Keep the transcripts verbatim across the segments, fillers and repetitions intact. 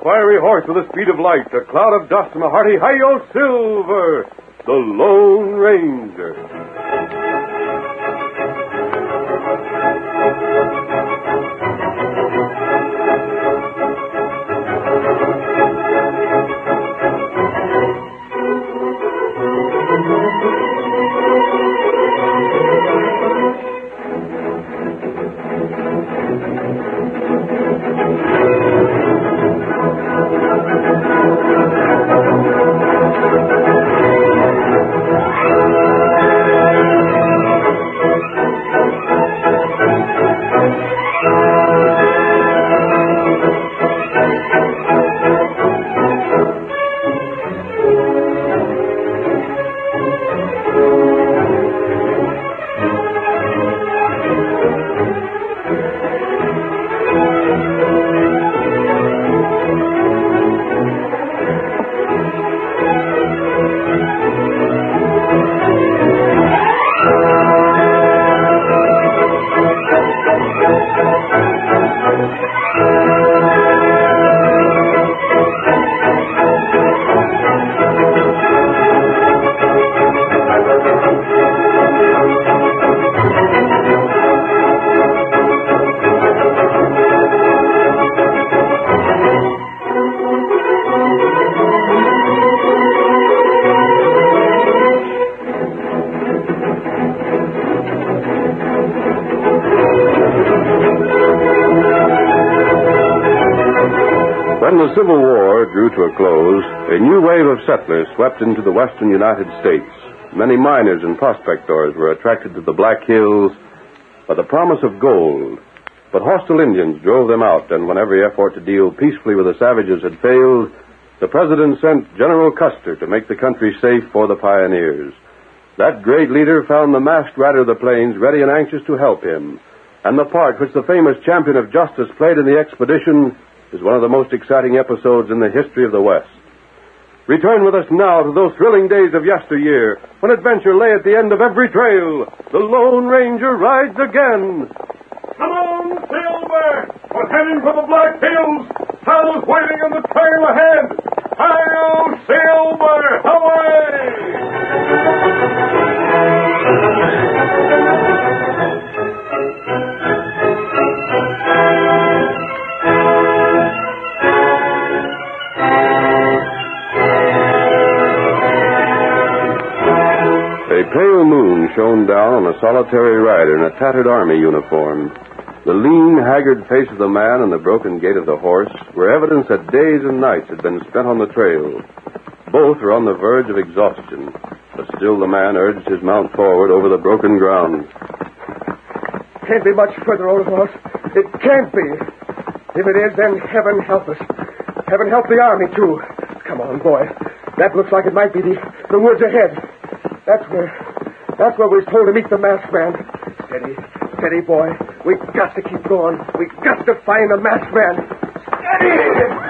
fiery horse with the speed of light, a cloud of dust, and a hearty hi-yo Silver, the Lone Ranger. When the Civil War drew to a close, a new wave of settlers swept into the western United States. Many miners and prospectors were attracted to the Black Hills by the promise of gold. But hostile Indians drove them out, and when every effort to deal peacefully with the savages had failed, the President sent General Custer to make the country safe for the pioneers. That great leader found the masked rider of the plains ready and anxious to help him, and the part which the famous champion of justice played in the expedition is one of the most exciting episodes in the history of the West. Return with us now to those thrilling days of yesteryear, when adventure lay at the end of every trail. The Lone Ranger rides again. Come on, Silver! We're heading for the Black Hills. Sal's waiting on the trail ahead. Hi-yo, Silver! A pale moon shone down on a solitary rider in a tattered army uniform. The lean, haggard face of the man and the broken gait of the horse were evidence that days and nights had been spent on the trail. Both were on the verge of exhaustion, but still the man urged his mount forward over the broken ground. Can't be much further, old horse. It can't be. If it is, then heaven help us. Heaven help the army, too. Come on, boy. That looks like it might be the, the woods ahead. That's where, that's where we're told to meet the masked man. Steady, steady, boy. We've got to keep going. We've got to find the masked man. Steady!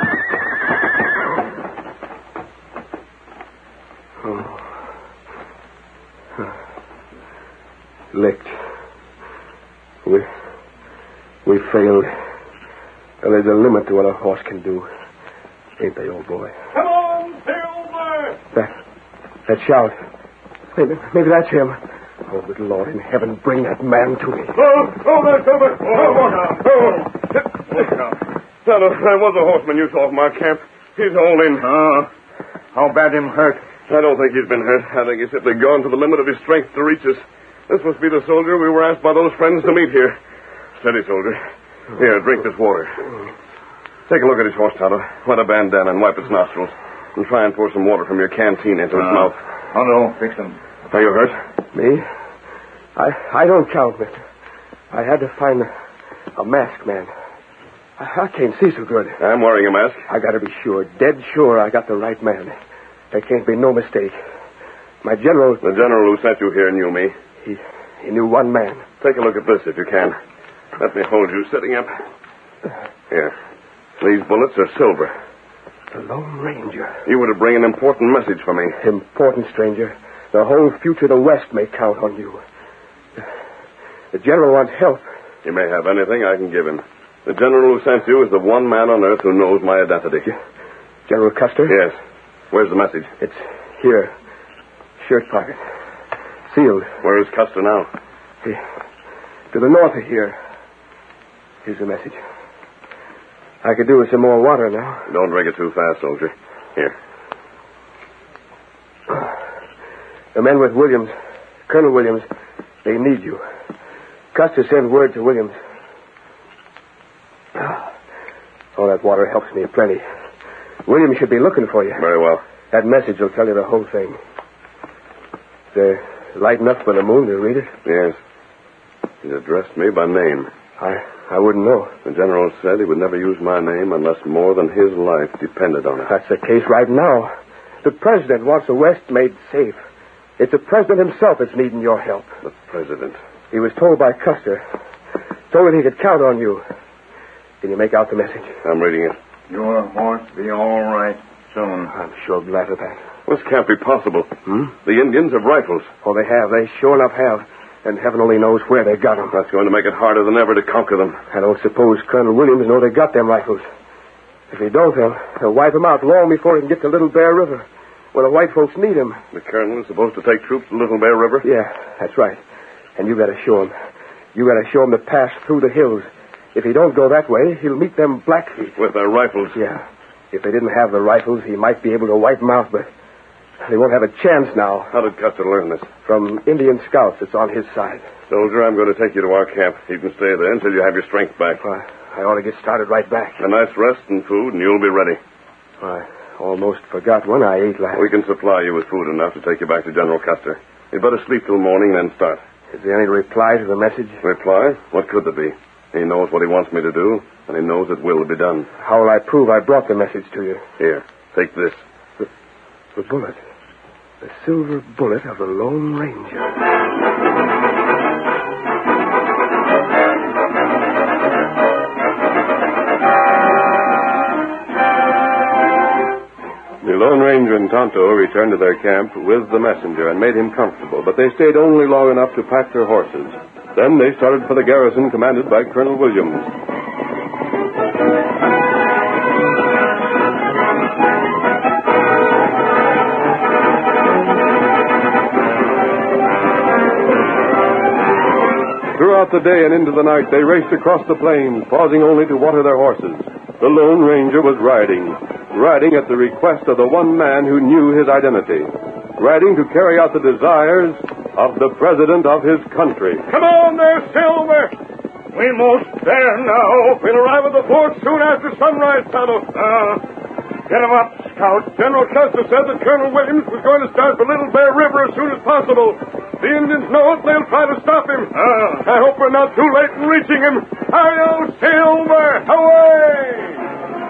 Oh. Licked. We, we failed. And there's a limit to what a horse can do. Ain't they, old boy? Come on, Silver! That, that shout. Maybe, maybe that's him. Oh, good Lord in heaven, bring that man to me. Oh, oh, there, Silver. Oh, oh, oh. Look out. That, that was a horseman you saw from our camp. He's all in. Oh, how bad him hurt? I don't think he's been hurt. I think he's simply gone to the limit of his strength to reach us. This must be the soldier we were asked by those friends to meet here. Steady, soldier. Here, drink this water. Take a look at his horse, Tonto. Wet a bandana and wipe its nostrils. And try and pour some water from your canteen into his uh, mouth. Oh, no. Fix him. Are you hurt? Me? I I don't count, mister. I had to find a, a masked man. I, I can't see so good. I'm wearing a mask. I gotta be sure, dead sure I got the right man. There can't be no mistake. My general... The general who sent you here knew me. He, he knew one man. Take a look at this, if you can. Let me hold you sitting up. Here. These bullets are silver. The Lone Ranger. You were to bring an important message for me. Important, stranger. The whole future of the West may count on you. The general wants help. He may have anything I can give him. The general who sent you is the one man on earth who knows my identity. General Custer? Yes. Where's the message? It's here. Shirt pocket. Sealed. Where is Custer now? He, to the north of here. Here's the message. I could do with some more water now. Don't drink it too fast, soldier. Here. The men with Williams, Colonel Williams, they need you. Custer sent word to Williams. Oh, that water helps me plenty. Williams should be looking for you. Very well. That message will tell you the whole thing. Is there light enough for the moon to read it? Yes. He's addressed me by name. I I wouldn't know. The general said he would never use my name unless more than his life depended on it. That's the case right now. The president wants the West made safe. It's the president himself that's needing your help. The president? He was told by Custer. Told that he could count on you. Can you make out the message? I'm reading it. Your horse be all right soon. I'm sure glad of that. This can't be possible. Hmm? The Indians have rifles. Oh, they have. They sure enough have. And heaven only knows where they got them. That's going to make it harder than ever to conquer them. I don't suppose Colonel Williams know they got them rifles. If he don't, they'll, they'll wipe him out long before he can get to Little Bear River, where the white folks need him. The colonel is supposed to take troops to Little Bear River? Yeah, that's right. And you got to show him. You got to show him the pass through the hills. If he don't go that way, he'll meet them Blackfeet. With their rifles? Yeah. If they didn't have the rifles, he might be able to wipe them out, but they won't have a chance now. How did Custer learn this? From Indian scouts that's on his side. Soldier, I'm going to take you to our camp. You can stay there until you have your strength back. I, I ought to get started right back. A nice rest and food, and you'll be ready. I almost forgot one I ate last. We can supply you with food enough to take you back to General Custer. You'd better sleep till morning, then start. Is there any reply to the message? Reply? What could there be? He knows what he wants me to do, and he knows it will be done. How will I prove I brought the message to you? Here, take this. The, the bullet. The silver bullet of the Lone Ranger. The Lone Ranger and Tonto returned to their camp with the messenger and made him comfortable, but they stayed only long enough to pack their horses. Then they started for the garrison commanded by Colonel Williams. Throughout the day and into the night, they raced across the plains, pausing only to water their horses. The Lone Ranger was riding, riding at the request of the one man who knew his identity, riding to carry out the desires of the president of his country. Come on there, Silver! We're most there now. We'll arrive at the fort soon after sunrise, Tonto. Uh, get him up, Scout. General Custer said that Colonel Williams was going to start for Little Bear River as soon as possible. The Indians know it. They'll try to stop him. Uh, I hope we're not too late in reaching him. Hi-yo, Silver! Away!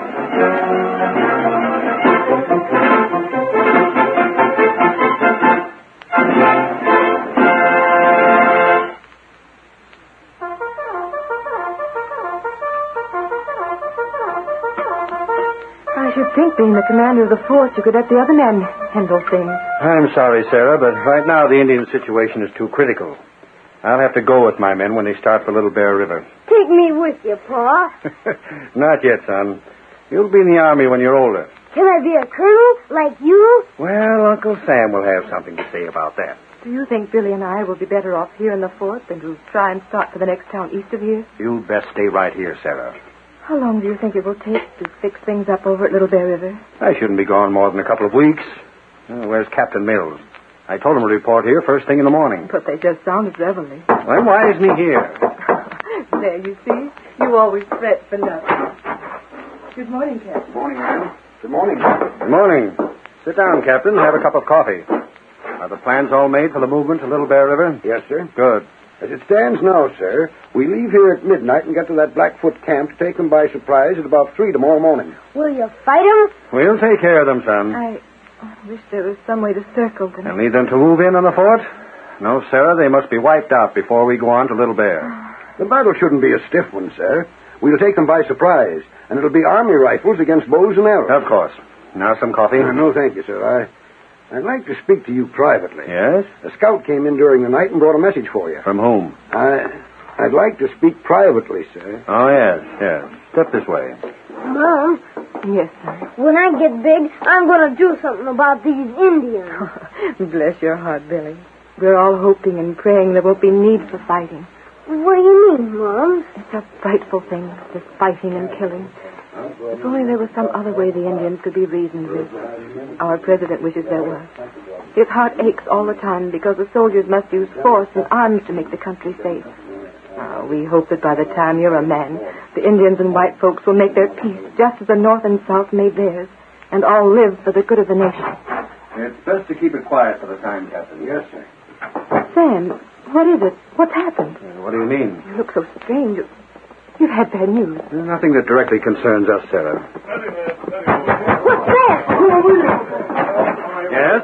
I should think, being the commander of the force, you could let the other men handle things. I'm sorry, Sarah, but right now the Indian situation is too critical. I'll have to go with my men when they start for Little Bear River. Take me with you, Pa. Not yet, son. You'll be in the Army when you're older. Can I be a colonel like you? Well, Uncle Sam will have something to say about that. Do you think Billy and I will be better off here in the fort than to try and start for the next town east of here? You'd best stay right here, Sarah. How long do you think it will take to fix things up over at Little Bear River? I shouldn't be gone more than a couple of weeks. Uh, where's Captain Mills? I told him to report here first thing in the morning. But they just sounded reveille. Well, why isn't he here? There, you see? You always fret for nothing. Good morning, Captain. Good morning, ma'am. Good morning. Good morning. Sit down, Captain. Have a cup of coffee. Are the plans all made for the movement to Little Bear River? Yes, sir. Good. As it stands now, sir, we leave here at midnight and get to that Blackfoot camp to take them by surprise at about three tomorrow morning. Will you fight him? We'll take care of them, son. I I wish there was some way to circle them. And leave them to move in on the fort? No, Sarah, they must be wiped out before we go on to Little Bear. The battle shouldn't be a stiff one, sir. We'll take them by surprise, and it'll be Army rifles against bows and arrows. Of course. Now some coffee? Uh, no, thank you, sir. I, I'd like to speak to you privately. Yes? A scout came in during the night and brought a message for you. From whom? I, I'd like to speak privately, sir. Oh, yes, yes. Step this way. Mom, Yes, son. when I get big, I'm going to do something about these Indians. Bless your heart, Billy. We're all hoping and praying there won't be need for fighting. What do you mean, Mom? It's a frightful thing, this fighting and killing. If only there was some other way the Indians could be reasoned with. Our president wishes there was. His heart aches all the time because the soldiers must use force and arms to make the country safe. Uh, we hope that by the time you're a man, the Indians and white folks will make their peace just as the North and South made theirs, and all live for the good of the nation. It's best to keep it quiet for the time, Captain. Yes, sir. Sam, what is it? What's happened? What do you mean? You look so strange. You've had bad news. Nothing that directly concerns us, Sarah. What's that? Yes?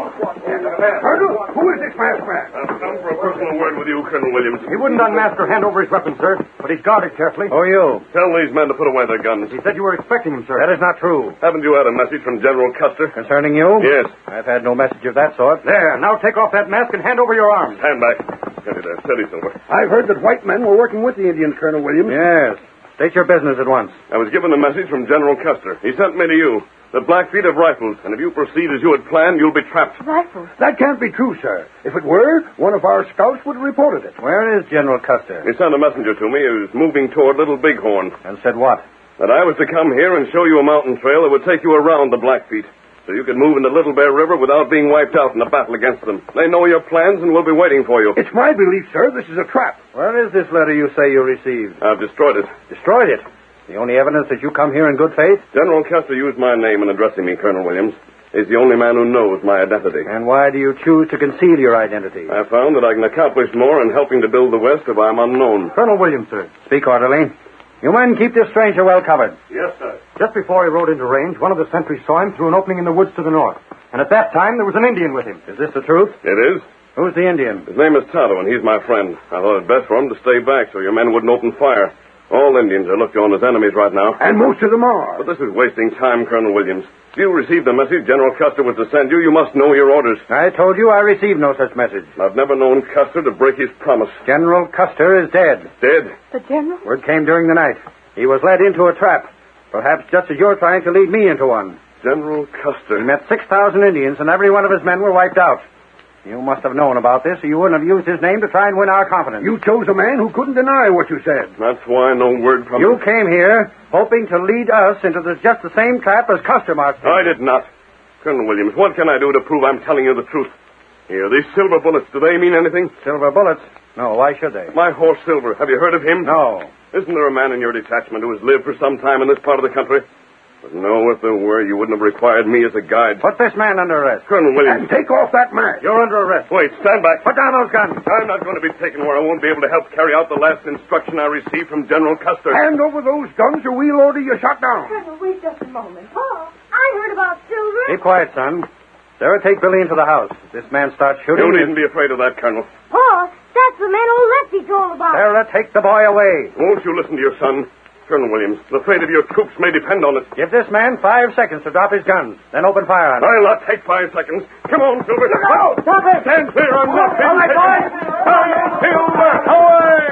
Colonel, who is this masked man? I've come for a personal word with you, Colonel Williams. He wouldn't unmask or hand over his weapon, sir, but he's guarded carefully. Who are you? Tell these men to put away their guns. He said you were expecting him, sir. That is not true. Haven't you had a message from General Custer? Concerning you? Yes. I've had no message of that sort. There, now take off that mask and hand over your arms. Stand back. Steady there. Steady, Silver. I've heard that white men were working with the Indians, Colonel Williams. Yes. State your business at once. I was given a message from General Custer. He sent me to you. The Blackfeet have rifles, and if you proceed as you had planned, you'll be trapped. Rifles? That can't be true, sir. If it were, one of our scouts would have reported it. Where is General Custer? He sent a messenger to me who was moving toward Little Bighorn. And said what? That I was to come here and show you a mountain trail that would take you around the Blackfeet, so you could move into Little Bear River without being wiped out in a battle against them. They know your plans and will be waiting for you. It's my belief, sir, this is a trap. Where is this letter you say you received? I've destroyed it. Destroyed it. The only evidence that you come here in good faith? General Custer used my name in addressing me, Colonel Williams. He's the only man who knows my identity. And why do you choose to conceal your identity? I found that I can accomplish more in helping to build the West if I'm unknown. Colonel Williams, sir. Speak orderly. You men keep this stranger well covered. Yes, sir. Just before he rode into range, one of the sentries saw him through an opening in the woods to the north. And at that time, there was an Indian with him. Is this the truth? It is. Who's the Indian? His name is Tonto, and he's my friend. I thought it best for him to stay back so your men wouldn't open fire. All Indians are looked on as enemies right now. And most of them are. But this is wasting time, Colonel Williams. If you received the message General Custer was to send you, you must know your orders. I told you I received no such message. I've never known Custer to break his promise. General Custer is dead. Dead? The general? Word came during the night. He was led into a trap. Perhaps just as you're trying to lead me into one. General Custer. He met six thousand Indians, and every one of his men were wiped out. You must have known about this, or you wouldn't have used his name to try and win our confidence. You chose a man who couldn't deny what you said. That's why no word from You him. came here hoping to lead us into the, just the same trap as Custer marched. I did not. Colonel Williams, what can I do to prove I'm telling you the truth? Here, these silver bullets, do they mean anything? Silver bullets? No, why should they? My horse, Silver, have you heard of him? No. Isn't there a man in your detachment who has lived for some time in this part of the country? But no, if there were, you wouldn't have required me as a guide. Put this man under arrest. Colonel Williams. And take off that mask. You're under arrest. Wait, stand back. Put down those guns. I'm not going to be taken where I won't be able to help carry out the last instruction I received from General Custer. Hand over those guns or we'll order you shot down. Colonel, wait just a moment. Pa, I heard about Silver. Keep quiet, son. Sarah, take Billy into the house. If this man starts shooting... You needn't be afraid of that, Colonel. Pa, that's the man old Lefty told about. Sarah, take the boy away. Won't you listen to your son? Colonel Williams, the fate of your troops may depend on it. Give this man five seconds to drop his guns, then open fire on him. I'll not take five seconds. Come on, Silver. Look out! Stop it! Stand clear. I'm not being All right, taken. Come, Silver. Away!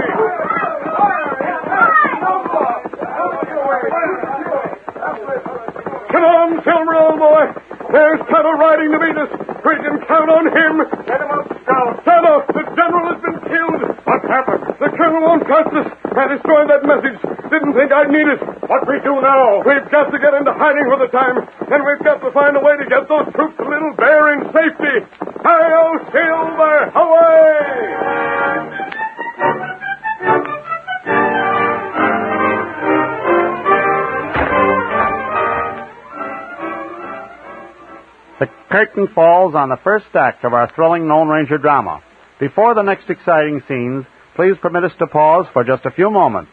Come on, Silver, old boy. There's Tonto riding to meet us. We can count on him. Get him up, Scout. Tonto, the general has been killed. What happened? The colonel won't trust us. I destroyed that message. Didn't think I'd need it. What we do now? We've got to get into hiding for the time. And we've got to find a way to get those troops to Little Bear in safety. Hi-yo, Silver! Away! The curtain falls on the first act of our thrilling Lone Ranger drama. Before the next exciting scenes, please permit us to pause for just a few moments.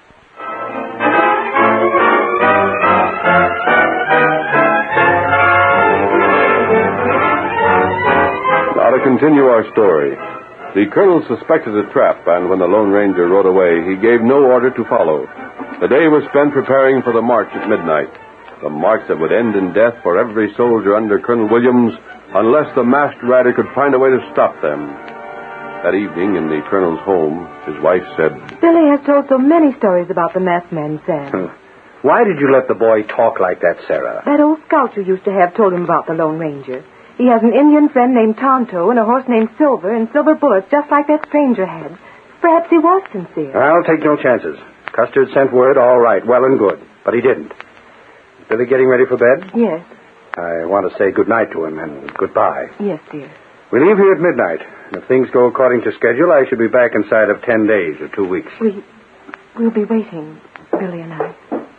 Now to continue our story. The colonel suspected a trap, and when the Lone Ranger rode away, he gave no order to follow. The day was spent preparing for the march at midnight. The march that would end in death for every soldier under Colonel Williams unless the masked rider could find a way to stop them. That evening in the colonel's home, his wife said, Billy has told so many stories about the masked men, Sam. Why did you let the boy talk like that, Sarah? That old scout you used to have told him about the Lone Ranger. He has an Indian friend named Tonto and a horse named Silver and silver bullets just like that stranger had. Perhaps he was sincere. I'll take no chances. Custard sent word, all right, well and good. But he didn't. Billy getting ready for bed? Yes. I want to say good night to him and goodbye. Yes, dear. We leave here at midnight. And if things go according to schedule, I should be back inside of ten days or two weeks. We, we'll be waiting, Billy and I.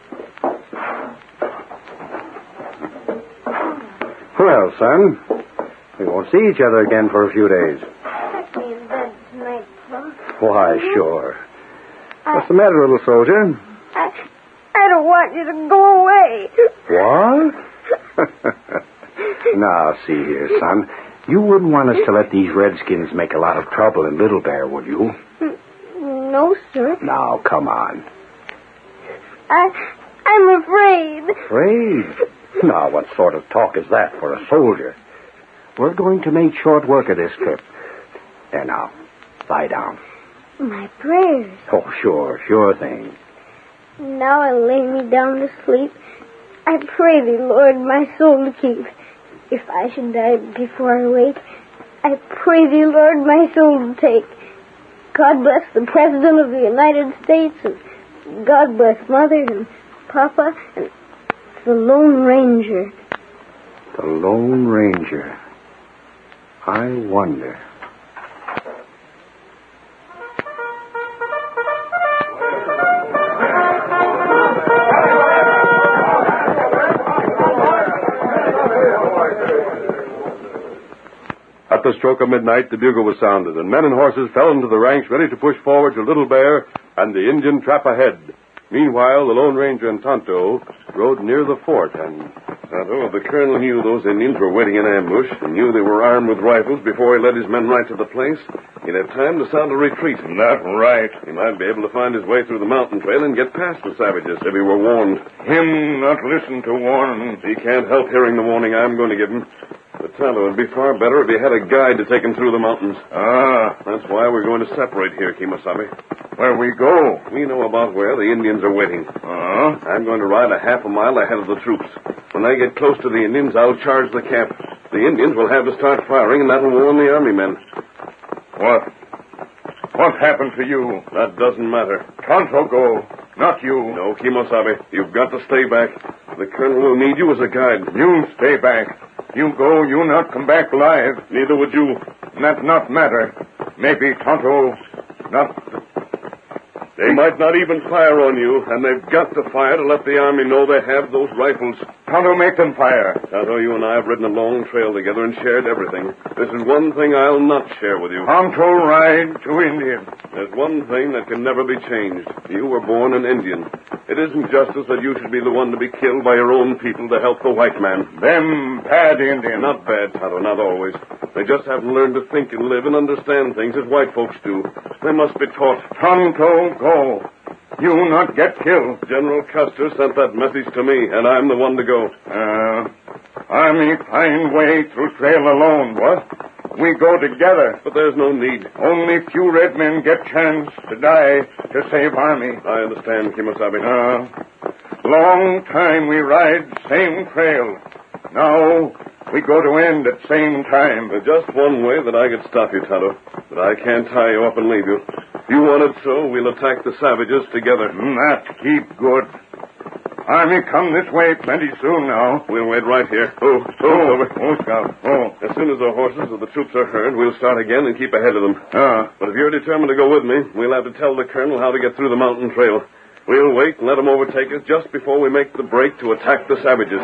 Well, son, we won't see each other again for a few days. Tuck me in bed tonight, Pop. Why, sure. I, What's the matter, little soldier? I, I don't want you to go away. What? Now, see here, son. You wouldn't want us to let these redskins make a lot of trouble in Little Bear, would you? No, sir. Now, come on. I, I'm afraid. Afraid? Now, what sort of talk is that for a soldier? We're going to make short work of this trip. There now, lie down. My prayers. Oh, sure, sure thing. Now I lay me down to sleep. I pray thee, Lord, my soul to keep. If I should die before I wake, I pray thee, Lord, my soul to take. God bless the President of the United States, and God bless Mother and Papa and the Lone Ranger. The Lone Ranger. I wonder. At the stroke of midnight, the bugle was sounded, and men and horses fell into the ranks ready to push forward to Little Bear and the Indian trap ahead. Meanwhile, the Lone Ranger and Tonto rode near the fort, and... Tonto, the colonel knew those Indians were waiting in ambush and knew they were armed with rifles before he led his men right to the place. He'd have time to sound a retreat. Not right. He might be able to find his way through the mountain trail and get past the savages if he were warned. Him not listen to warnings. He can't help hearing the warning I'm going to give him. But Tonto, it'd be far better if he had a guide to take him through the mountains. Ah. That's why we're going to separate here, Kemosabe. Where we go? We know about where the Indians are waiting. Uh-huh. I'm going to ride a half a mile ahead of the troops. When they get close to the Indians, I'll charge the camp. The Indians will have to start firing, and that'll warn the army men. What? What happened to you? That doesn't matter. Tonto go, not you. No, Kemosabe. You've got to stay back. The colonel will need you as a guide. You stay back. You go, you not come back alive. Neither would you. That not matter. Maybe Tonto not... They might not even fire on you, and they've got to fire to let the army know they have those rifles. Tonto make them fire. Tonto, you and I have ridden a long trail together and shared everything. This is one thing I'll not share with you. Tonto ride to Indian. There's one thing that can never be changed. You were born an Indian. It isn't justice that you should be the one to be killed by your own people to help the white man. Them bad Indians. Not bad, Tonto, not always. They just haven't learned to think and live and understand things as white folks do. They must be taught. Tonto, go. You not get killed. General Custer sent that message to me, and I'm the one to go. Uh, Army find way through trail alone. What? We go together. But there's no need. Only few red men get chance to die to save Army. I understand, Kemosabe. Uh, long time we ride same trail. Now we go to end at same time. There's just one way that I could stop you, Tonto. But I can't tie you up and leave you. If you want it so, we'll attack the savages together. That keep good. Army come this way plenty soon now. We'll wait right here. Oh, oh, Oh, over. oh, Scout. Oh. As soon as the horses of the troops are heard, we'll start again and keep ahead of them. Ah. But if you're determined to go with me, we'll have to tell the colonel how to get through the mountain trail. We'll wait and let him overtake us just before we make the break to attack the savages.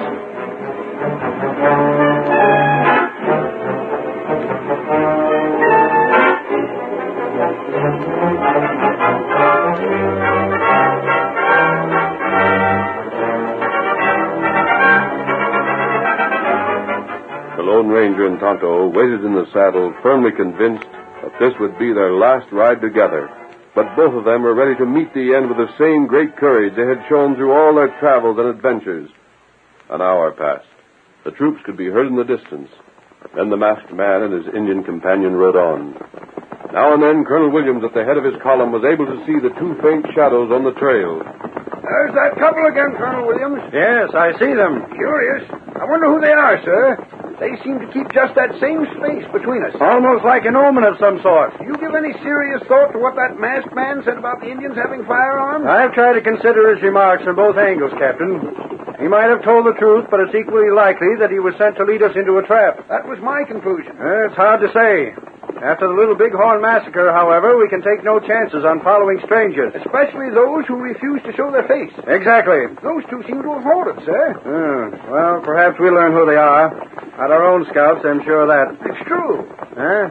The Lone Ranger and Tonto waited in the saddle, firmly convinced that this would be their last ride together. But both of them were ready to meet the end with the same great courage they had shown through all their travels and adventures. An hour passed. The troops could be heard in the distance. Then the masked man and his Indian companion rode on. Now and then, Colonel Williams, at the head of his column, was able to see the two faint shadows on the trail. There's that couple again, Colonel Williams. Yes, I see them. Curious. I wonder who they are, sir. They seem to keep just that same space between us. Almost like an omen of some sort. Do you give any serious thought to what that masked man said about the Indians having firearms? I've tried to consider his remarks from both angles, Captain. He might have told the truth, but it's equally likely that he was sent to lead us into a trap. That was my conclusion. Uh, it's hard to say. After the Little Bighorn massacre, however, we can take no chances on following strangers. Especially those who refuse to show their face. Exactly. Those two seem to have halted, sir. Uh, well, perhaps we'll learn who they are. At our own scouts, I'm sure of that. It's true. Huh?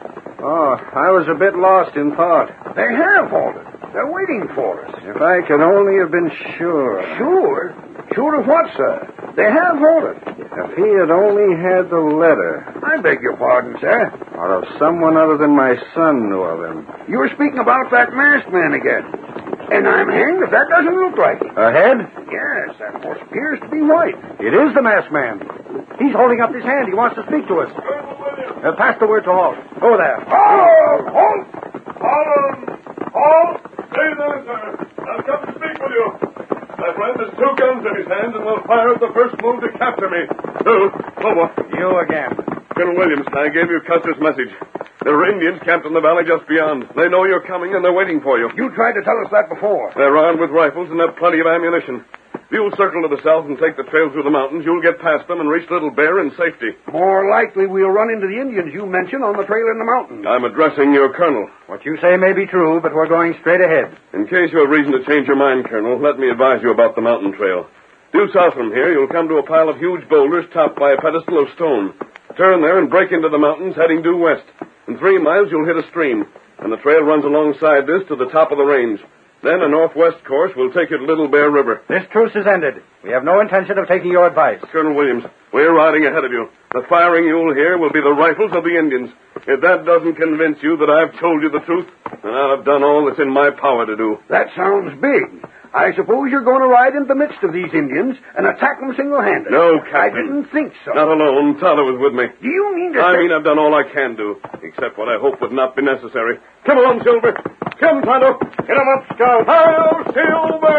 Oh, I was a bit lost in thought. They have halted. They're waiting for us. If I could only have been sure. Sure? Sure of what, sir? They have halted. If he had only had the letter. I beg your pardon, sir. Or if someone other than my son knew of him. You were speaking about that masked man again. And I'm hanged if that doesn't look like it. A head? Yes, that horse appears to be white. It is the masked man. He's holding up his hand. He wants to speak to us. Uh, pass the word to halt. Go there. Halt! Halt! Halt! Halt! Stay there, sir. I've come to speak with you. My friend has two guns in his hands and will fire at the first move to capture me. Two. Over. You again. Colonel Williams, I gave you Custer's message. There are Indians camped in the valley just beyond. They know you're coming and they're waiting for you. You tried to tell us that before. They're armed with rifles and have plenty of ammunition. If you'll circle to the south and take the trail through the mountains, you'll get past them and reach Little Bear in safety. More likely we'll run into the Indians you mentioned on the trail in the mountains. I'm addressing your colonel. What you say may be true, but we're going straight ahead. In case you have reason to change your mind, Colonel, let me advise you about the mountain trail. Due south from here, you'll come to a pile of huge boulders topped by a pedestal of stone. Turn there and break into the mountains heading due west. In three miles, you'll hit a stream, and the trail runs alongside this to the top of the range. Then a northwest course will take you to Little Bear River. This truce is ended. We have no intention of taking your advice. Colonel Williams, we're riding ahead of you. The firing you'll hear will be the rifles of the Indians. If that doesn't convince you that I've told you the truth, then I've done all that's in my power to do. That sounds big. I suppose you're going to ride into the midst of these Indians and attack them single-handed. No, I Captain. didn't think so. Not alone. Tonto was with me. Do you mean to I say... mean I've done all I can do, except what I hope would not be necessary. Come along, Silver. Come, Tonto. Get him up, Scout. Hi-yo, Silver.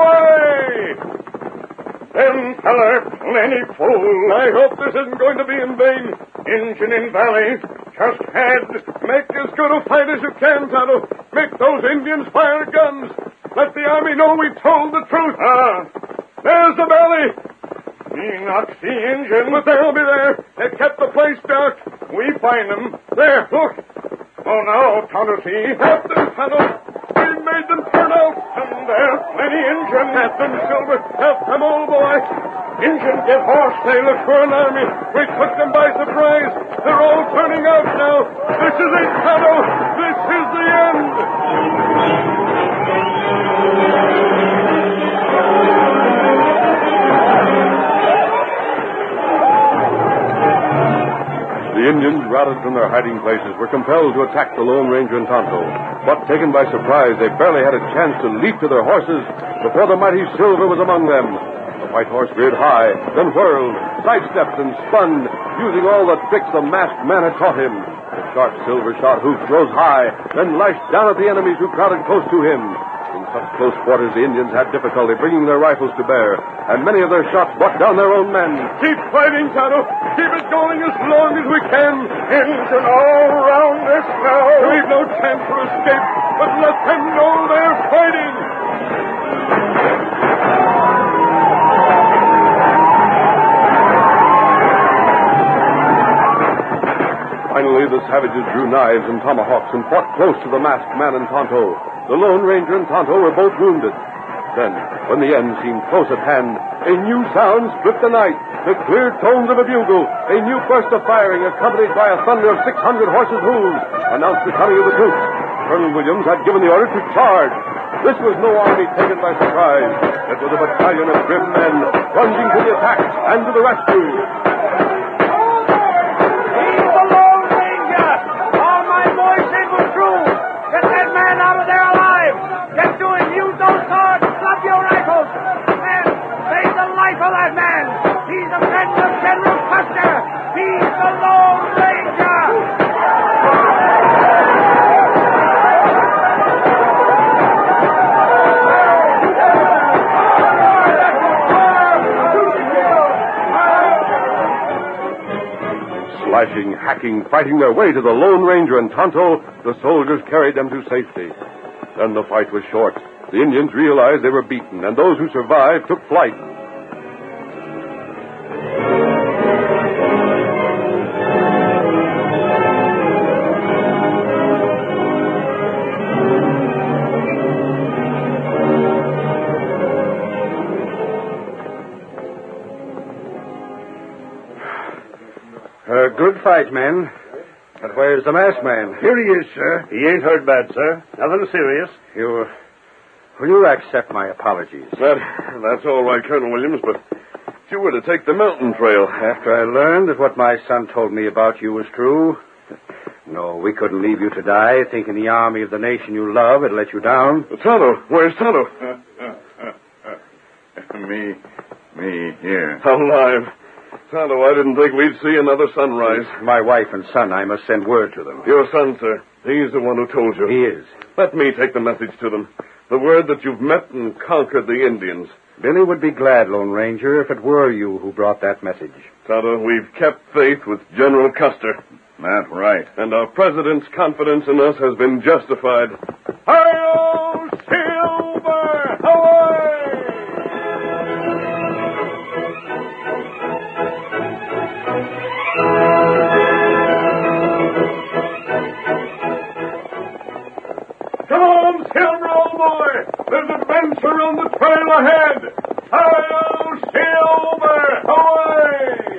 Away! Them feller, plenty fool. I hope this isn't going to be in vain. Injun in valley. Just had. Make as good a fight as you can, Tonto. Make those Indians fire guns. Let the army know we told the truth. Ah, there's the valley. Me not see Injun, but they'll be there. They kept the place dark. We find them. There, look. Oh, now, Tonto see. Help them, Tonto. We made them turn out. And there's plenty Injun. Help them, Silver. Help them, old boy. Injun get horse. They look for an army. We took them by surprise. They're all turning out now. This is it, Tonto. This is the end. The Indians, routed from their hiding places, were compelled to attack the Lone Ranger and Tonto. But taken by surprise, they barely had a chance to leap to their horses before the mighty Silver was among them. The white horse reared high, then whirled, sidestepped, and spun, using all the tricks the masked man had taught him. The sharp silver-shot hoofs rose high, then lashed down at the enemies who crowded close to him. In such close quarters, the Indians had difficulty bringing their rifles to bear, and many of their shots brought down their own men. Keep fighting, Tonto. Keep it going as long as we can. Injun all around us now. We've no chance for escape, but let them know they're fighting. Finally, the savages drew knives and tomahawks and fought close to the masked man and Tonto. The Lone Ranger and Tonto were both wounded. Then, when the end seemed close at hand, a new sound split the night. The clear tones of a bugle, a new burst of firing accompanied by a thunder of six hundred horses' hoofs, announced the coming of the troops. Colonel Williams had given the order to charge. This was no army taken by surprise. It was a battalion of grim men plunging to the attack and to the rescue. Slashing, hacking, fighting their way to the Lone Ranger and Tonto, the soldiers carried them to safety. Then the fight was short. The Indians realized they were beaten, and those who survived took flight. A good fight, men. But where's the masked man? Here he is, sir. He ain't hurt bad, sir. Nothing serious. You... Will you accept my apologies? That, that's all right, Colonel Williams, but if you were to take the mountain trail... After I learned that what my son told me about you was true... No, we couldn't leave you to die, thinking the army of the nation you love had let you down. Tonto, where's Tonto? me, me here. Alive. Tonto, I didn't think we'd see another sunrise. My wife and son, I must send word to them. Your son, sir. He's the one who told you. He is. Let me take the message to them. The word that you've met and conquered the Indians. Billy would be glad, Lone Ranger, if it were you who brought that message. Tonto, we've kept faith with General Custer. That's right. And our president's confidence in us has been justified. Hi-yo, Silver! Away! Come on, Silver, old boy! There's adventure on the trail ahead! Hi-yo, Silver! Away!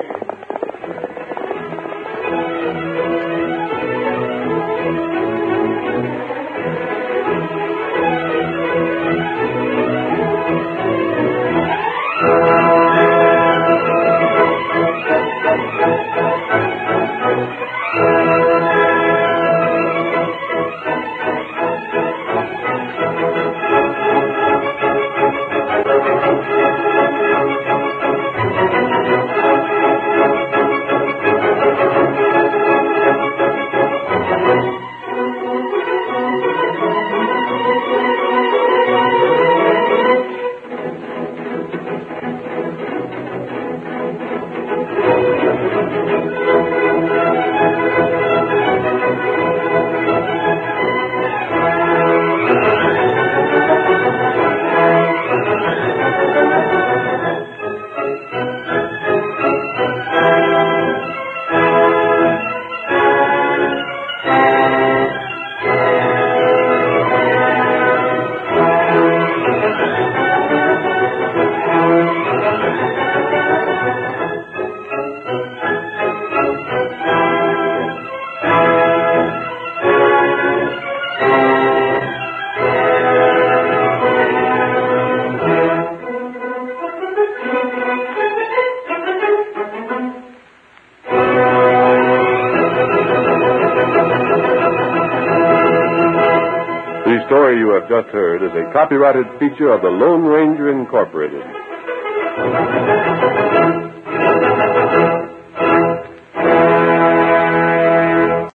The story you have just heard is a copyrighted feature of the Lone Ranger Incorporated.